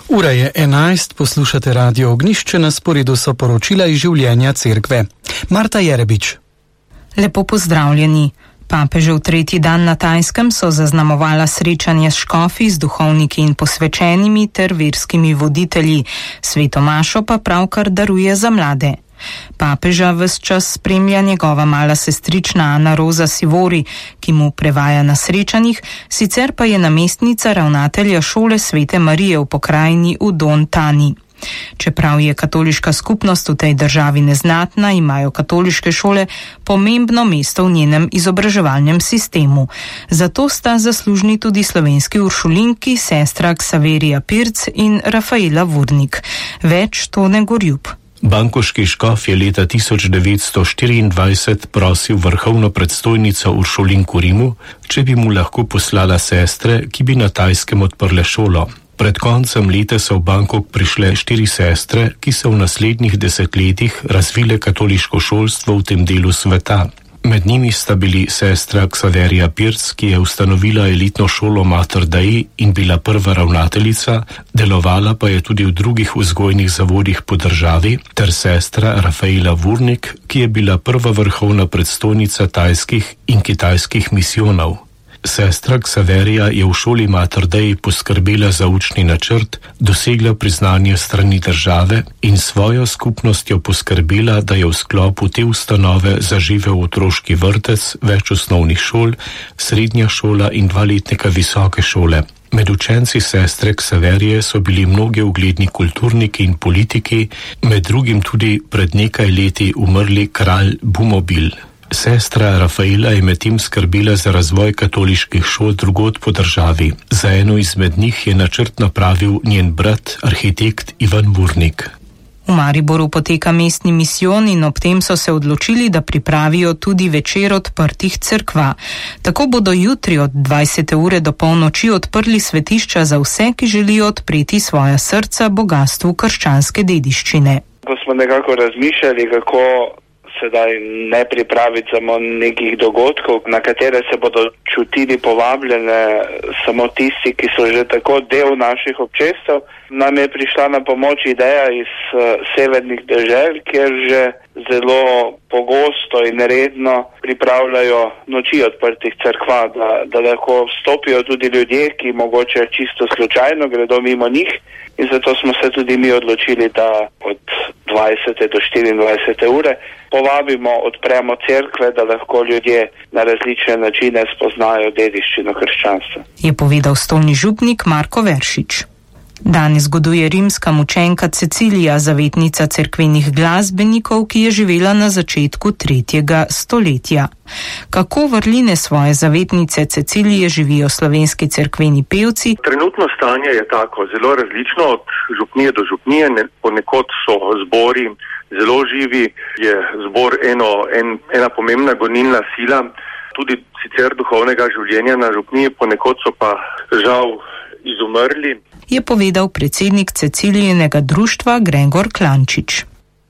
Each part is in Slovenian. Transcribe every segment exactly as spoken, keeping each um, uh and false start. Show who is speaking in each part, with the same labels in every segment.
Speaker 1: Ura je enajst, poslušate Radio Ognjišče, na sporedu so poročila iz življenja cerkve. Marta Jerebič.
Speaker 2: Lepo pozdravljeni. Papežev tretji dan na Tajskem so zaznamovala srečanje s škofi, z duhovniki in posvečenimi ter verskimi voditelji. Sveto mašo pa pravkar daruje za mlade. Papeža ves čas spremlja njegova mala sestrična Ana Rosa Sivori, ki mu prevaja na srečanjih, sicer pa je namestnica ravnatelja šole Svete Marije v pokrajini v Don Tani. Čeprav je katoliška skupnost v tej državi neznatna, imajo katoliške šole pomembno mesto v njenem izobraževalnem sistemu. Zato sta zaslužni tudi slovenski uršulinki, sestra Ksaverija Pirc in Rafaela Vurnik. Več Tone Gorjub.
Speaker 3: Bankoški škof je leta tisoč devetsto štiriindvajset prosil vrhovno predstojnico Uršulinku Rimu, če bi mu lahko poslala sestre, ki bi na Tajskem odprle šolo. Pred koncem leta so v Bangkok prišle štiri sestre, ki so v naslednjih desetletjih razvile katoliško šolstvo v tem delu sveta. Med njimi sta bili sestra Ksaverija Pirc, ki je ustanovila elitno šolo Mater Dei in bila prva ravnateljica, delovala pa je tudi v drugih vzgojnih zavodih po državi, ter sestra Rafaela Vurnik, ki je bila prva vrhovna predstojnica tajskih in kitajskih misijonov. Sestra Ksaverija je v šoli Mater Dei poskrbela za učni načrt, dosegla priznanje strani države in svojo skupnostjo poskrbela, da je v sklopu te ustanove zaživel otroški vrtec, več osnovnih šol, srednja šola in dva letnika visoke šole. Med učenci sestre Ksaverije so bili mnogi ugledni kulturniki in politiki, med drugim tudi pred nekaj leti umrli kralj Bumobil. Sestra Rafaela je medtem skrbela za razvoj katoliških šol drugod po državi. Za eno izmed njih je načrt napravil njen brat, arhitekt Ivan Vurnik.
Speaker 2: V Mariboru poteka mestni misijon in ob tem so se odločili, da pripravijo tudi večer odprtih cerkva. Tako bodo jutri od dvajsete ure do polnoči odprli svetišča za vse, ki želijo odpreti svoja srca bogastvu krščanske dediščine.
Speaker 4: Ko smo nekako razmišljali, kako sedaj ne pripraviti samo nekih dogodkov, na katere se bodo čutili povabljene samo tisti, ki so že tako del naših občestev, nam je prišla na pomoč ideja iz uh, severnih dežel, kjer že zelo pogosto in redno pripravljajo noči odprtih cerkva, da, da lahko vstopijo tudi ljudje, ki mogoče čisto slučajno gredo mimo njih. In zato smo se tudi mi odločili, da od dvajsete do štiriindvajsete ure povabimo, odpremo cerkve, da lahko ljudje na različne načine spoznajo dediščino krščanstva.
Speaker 2: Je povedal stolni župnik Marko Veršič. Danes goduje rimska mučenka Cecilija, zavetnica cerkvenih glasbenikov, ki je živela na začetku tretjega stoletja. Kako vrline svoje zavetnice Cecilije živijo slovenski cerkveni pevci?
Speaker 5: Trenutno stanje je tako zelo različno od župnije do župnije, ponekod so zbori zelo živi, je zbor eno, en, ena pomembna gonilna sila, tudi sicer duhovnega življenja na župniji, ponekod so pa žal izumrli.
Speaker 2: Je povedal predsednik Cecilijinega društva Gregor Klančič.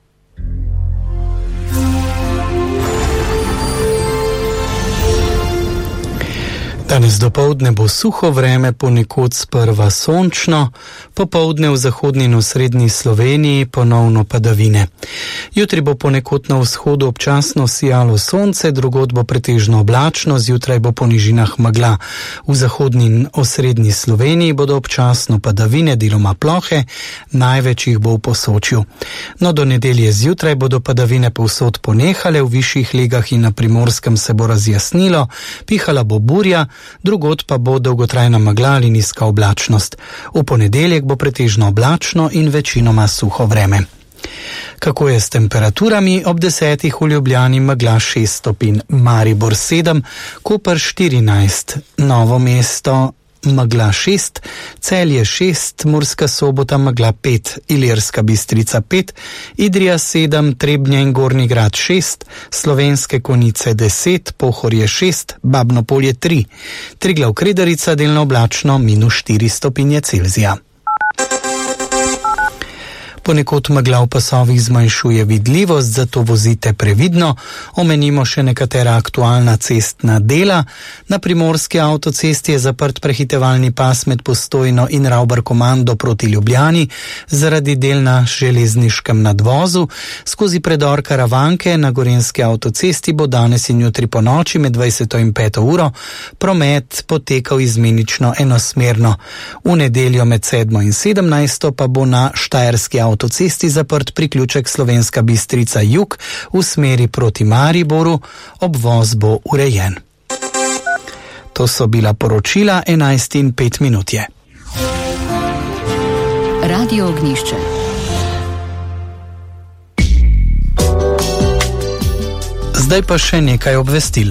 Speaker 1: Danes dopoldne bo suho vreme, ponekod sprva sončno, popoldne v zahodni in osrednji Sloveniji ponovno padavine. Jutri bo ponekod na vzhodu občasno sijalo sonce, drugod bo pretežno oblačno, zjutraj bo po nižinah megla. V zahodni in osrednji Sloveniji bodo občasno padavine, deloma plohe, največ jih bo v Posočju. No, do nedelje zjutraj bodo padavine povsod ponehale, v višjih legah in na Primorskem se bo razjasnilo, pihala bo burja, drugod pa bo dolgotrajna megla ali nizka oblačnost. V ponedeljek bo pretežno oblačno in večinoma suho vreme. Kako je s temperaturami? Ob desetih v Ljubljani megla šest stopinj, Maribor sedem, Koper štirinajst, Novo mesto megla šest, Celje šest, Murska Sobota megla pet, Ilirska Bistrica pet, Idrija sedem, Trebnje in Gornji Grad šest, Slovenske Konjice deset, Pohorje šest, Babno Polje tri, Triglav Kredarica delno oblačno minus štiri stopinje Celzija. Ponekod megla v pasovih zmanjšuje vidljivost, zato vozite previdno. Omenimo še nekatera aktualna cestna dela. Na primorski avtocesti je zaprt prehitevalni pas med Postojno in Ravbarkomando proti Ljubljani zaradi del na železniškem nadvozu. Skozi predor Karavanke na gorenjski avtocesti bo danes in jutri po noči med dvajseto in peto uro promet potekal izmenično enosmerno. V nedeljo med sedmo in sedemnajsto pa bo na štajerski avtocesti zaprt priključek Slovenska Bistrica jug v smeri proti Mariboru, obvoz bo urejen. To so bila poročila, enajst in pet minut je.
Speaker 6: Radio Ognjišče.
Speaker 1: Zdaj pa še nekaj obvestil.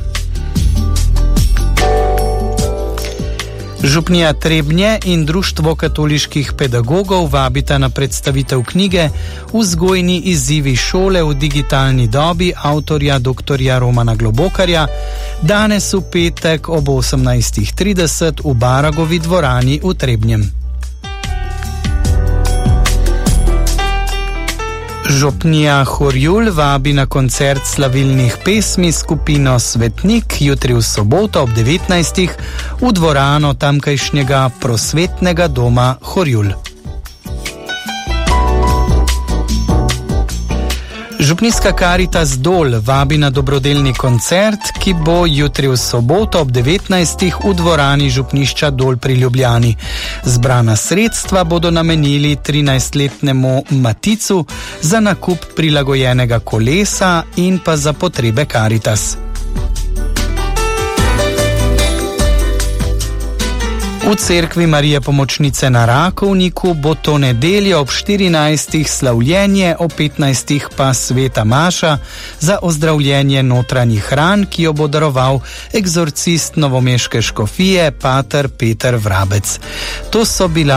Speaker 1: Župnija Trebnje in Društvo katoliških pedagogov vabita na predstavitev knjige Vzgojni izzivi šole v digitalni dobi avtorja doktorja Romana Globokarja danes v petek ob osemnajst trideset v Baragovi dvorani v Trebnjem. Župnija Horjul vabi na koncert slavilnih pesmi skupino Svetnik jutri v soboto ob devetnajstih v dvorano tamkajšnjega prosvetnega doma Horjul. Župnijska Karitas Dol vabi na dobrodelni koncert, ki bo jutri v soboto ob devetnajstih v dvorani župnišča Dol pri Ljubljani. Zbrana sredstva bodo namenili trinajstletnemu Maticu za nakup prilagojenega kolesa in pa za potrebe Karitas. V cerkvi Marije Pomočnice na Rakovniku bo to nedeljo ob štirinajstih slavljenje, ob petnajstih pa sveta maša za ozdravljenje notranjih ran, ki jo bo daroval egzorcist novomeške škofije pater Peter Vrabec. To so bila